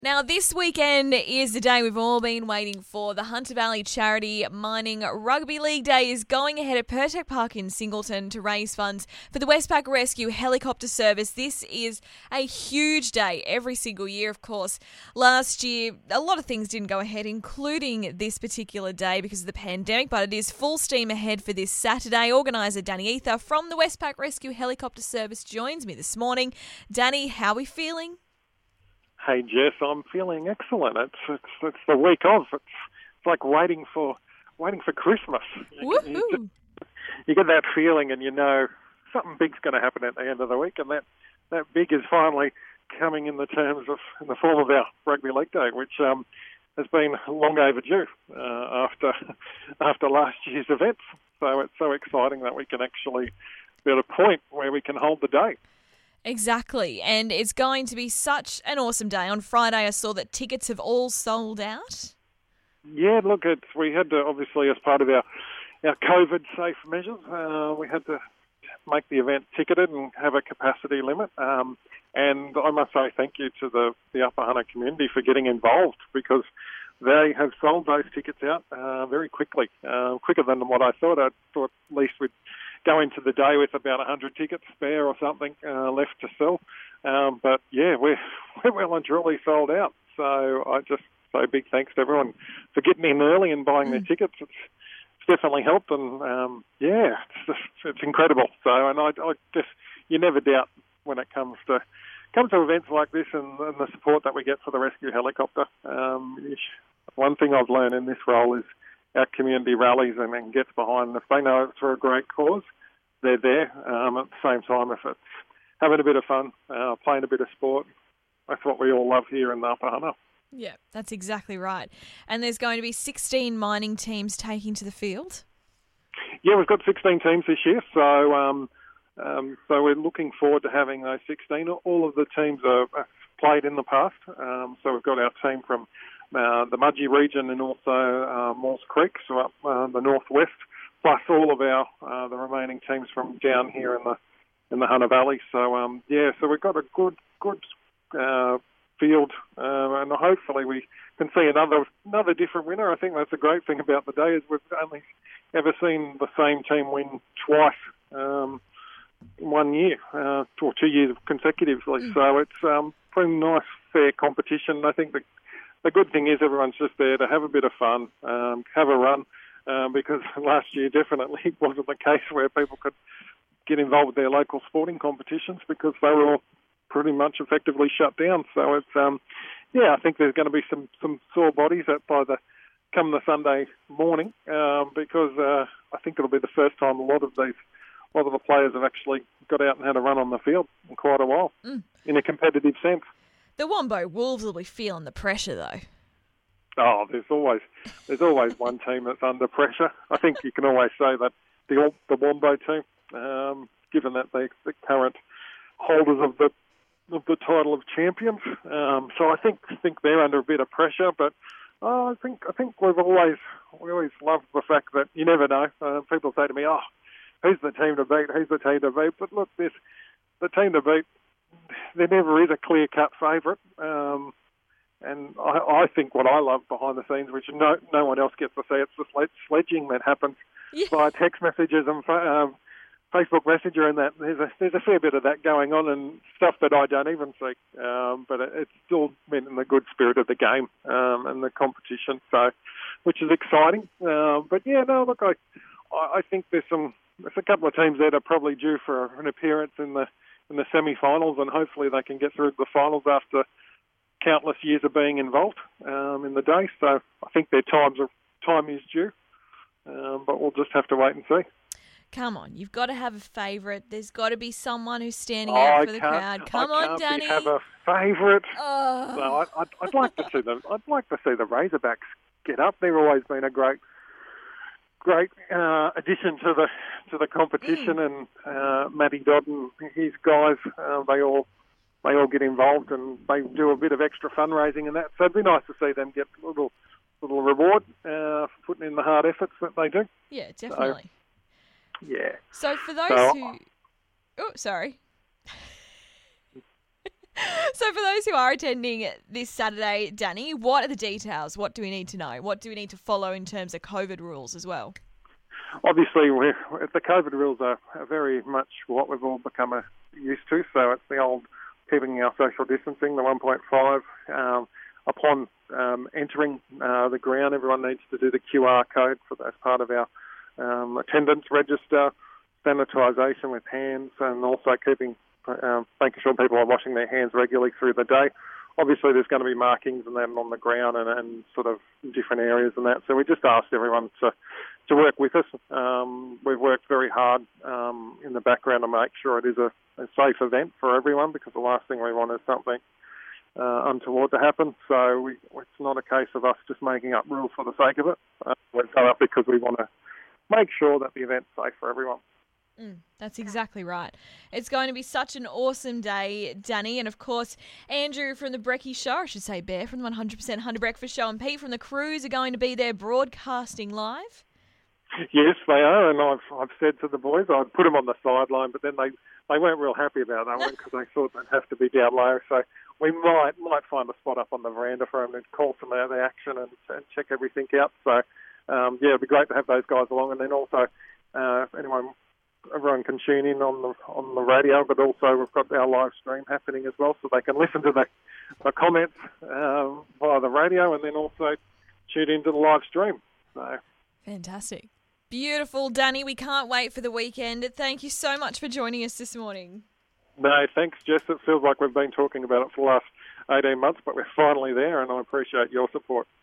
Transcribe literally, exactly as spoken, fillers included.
Now, this weekend is the day we've all been waiting for. The Hunter Valley Charity Mining Rugby League Day is going ahead at Pertec Park in Singleton to raise funds for the Westpac Rescue Helicopter Service. This is a huge day every single year, of course. Last year, a lot of things didn't go ahead, including this particular day because of the pandemic, but it is full steam ahead for this Saturday. Organiser Danny Ether from the Westpac Rescue Helicopter Service joins me this morning. Danny, how are we feeling? Hey Jess, I'm feeling excellent. It's it's, it's the week of. It's, it's like waiting for waiting for Christmas. You, you, you get that feeling, and you know something big's going to happen at the end of the week, and that, that big is finally coming in the terms of in the form of our rugby league day, which um, has been long overdue uh, after after last year's events. So it's so exciting that we can actually be at a point where we can hold the day. Exactly, and it's going to be such an awesome day. On Friday, I saw that tickets have all sold out. Yeah, look, it's, we had to, obviously, as part of our, our COVID-safe measures, uh, we had to make the event ticketed and have a capacity limit. Um, and I must say thank you to the, the Upper Hunter community for getting involved, because they have sold those tickets out uh, very quickly, uh, quicker than what I thought. I thought at least we'd go into the day with about one hundred tickets spare or something uh, left to sell. Um, but, yeah, we're, we're well and truly sold out. So I just say big thanks to everyone for getting in early and buying mm. their tickets. It's, it's definitely helped. And, um, yeah, it's just, it's incredible. So, and I, I just, you never doubt when it comes to comes to events like this and, and the support that we get for the rescue helicopter. Um, one thing I've learned in this role is our community rallies and, and gets behind. If they know it's for a great cause, they're there. Um, at the same time, if it's having a bit of fun, uh, playing a bit of sport, that's what we all love here in the Upper Hunter. Yeah, that's exactly right. And there's going to be sixteen mining teams taking to the field? Yeah, we've got sixteen teams this year, so um, um, so we're looking forward to having those sixteen. All of the teams are played in the past, um, so we've got our team from Uh, the Mudgee region and also uh, Moores Creek, so up uh, the northwest, plus all of our uh, the remaining teams from down here in the in the Hunter Valley. So um, yeah, so we've got a good good uh, field, uh, and hopefully we can see another another different winner. I think that's the great thing about the day is we've only ever seen the same team win twice um, in one year, uh, or two years consecutively. Mm. So it's um, pretty nice, fair competition. I think the The good thing is everyone's just there to have a bit of fun, um, have a run, um, because last year definitely wasn't the case where people could get involved with their local sporting competitions because they were all pretty much effectively shut down. So it's, um, yeah, I think there's going to be some, some sore bodies at by the come the Sunday morning um, because uh, I think it'll be the first time a lot of these, a lot of the players have actually got out and had a run on the field in quite a while mm. in a competitive sense. The Wombo Wolves will be feeling the pressure, though. Oh, there's always there's always one team that's under pressure. I think you can always say that the the Wombo team, um, given that they're the current holders of the of the title of champions, um, so I think think they're under a bit of pressure. But oh, I think I think we've always we always loved the fact that you never know. Uh, people say to me, "Oh, who's the team to beat? Who's the team to beat?" But look, this the team to beat. There never is a clear-cut favourite, um, and I, I think what I love behind the scenes, which no no one else gets to see, it's the sledging that happens yeah. via text messages and um, Facebook Messenger, and that there's a there's a fair bit of that going on and stuff that I don't even see, um, but it, it's still meant in the good spirit of the game um, and the competition, so which is exciting. Uh, but yeah, no, look, I I think there's some there's a couple of teams there that are probably due for an appearance in the. in the semi-finals, and hopefully they can get through the finals after countless years of being involved um, in the day. So I think their times are, time is due, um, but we'll just have to wait and see. Come on, you've got to have a favourite. There's got to be someone who's standing out I for the crowd. Come I on, Danny. Have a favourite. Oh. So I, I'd, I'd like to see them. I'd like to see the Razorbacks get up. They've always been a great. Great uh, addition to the to the competition, mm. and uh, Matty Dodd and his guys, uh, they all they all get involved and they do a bit of extra fundraising and that. So it'd be nice to see them get a little little reward uh, for putting in the hard efforts that they do. Yeah, definitely. So, yeah. So for those so, who, oh, sorry. So for those who are attending this Saturday, Danny, what are the details? What do we need to know? What do we need to follow in terms of COVID rules as well? Obviously, we're, the COVID rules are, are very much what we've all become uh, used to. So it's the old keeping our social distancing, the one point five. Um, upon um, entering uh, the ground, everyone needs to do the Q R code for as part of our um, attendance register, sanitisation with hands, and also keeping um, making sure people are washing their hands regularly through the day. Obviously, there's going to be markings and then on the ground and, and sort of different areas and that. So we just asked everyone to, to work with us. Um, we've worked very hard um, in the background to make sure it is a, a safe event for everyone, because the last thing we want is something uh, untoward to happen. So we, it's not a case of us just making up rules for the sake of it. Uh, we've done it because we want to make sure that the event's safe for everyone. Mm, that's exactly right. It's going to be such an awesome day, Danny. And of course, Andrew from the Brekkie Show, I should say Bear from the one hundred percent Hunter Breakfast Show, and Pete from the Cruise are going to be there broadcasting live. Yes, they are, and I've I've said to the boys, I'd put them on the sideline, but then they, they weren't real happy about that one because they thought they'd have to be down low. So we might might find a spot up on the veranda for them and call some out of the action and, and check everything out. So, um, yeah, it'd be great to have those guys along, and then also uh, if anyone... everyone can tune in on the on the radio, but also we've got our live stream happening as well, so they can listen to the, the comments um, via the radio, and then also tune into the live stream. So fantastic, beautiful, Danny. We can't wait for the weekend. Thank you so much for joining us this morning. No, thanks, Jess. It feels like we've been talking about it for the last eighteen months, but we're finally there, and I appreciate your support.